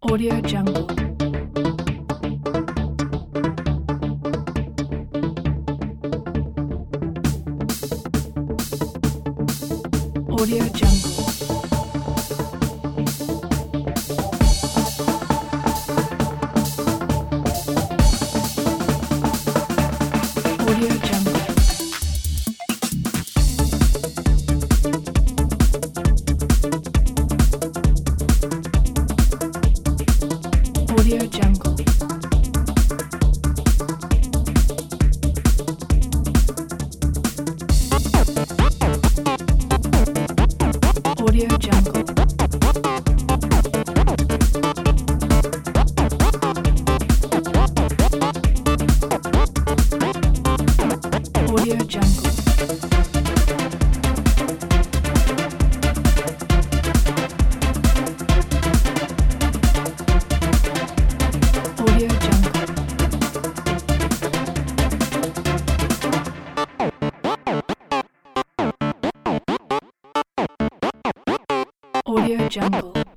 Audio Jungle. Audio Jungle. Audio Jungle. Audio Jungle. Audio Jungle. Audio Jungle. Audio Jungle. Audio Jungle.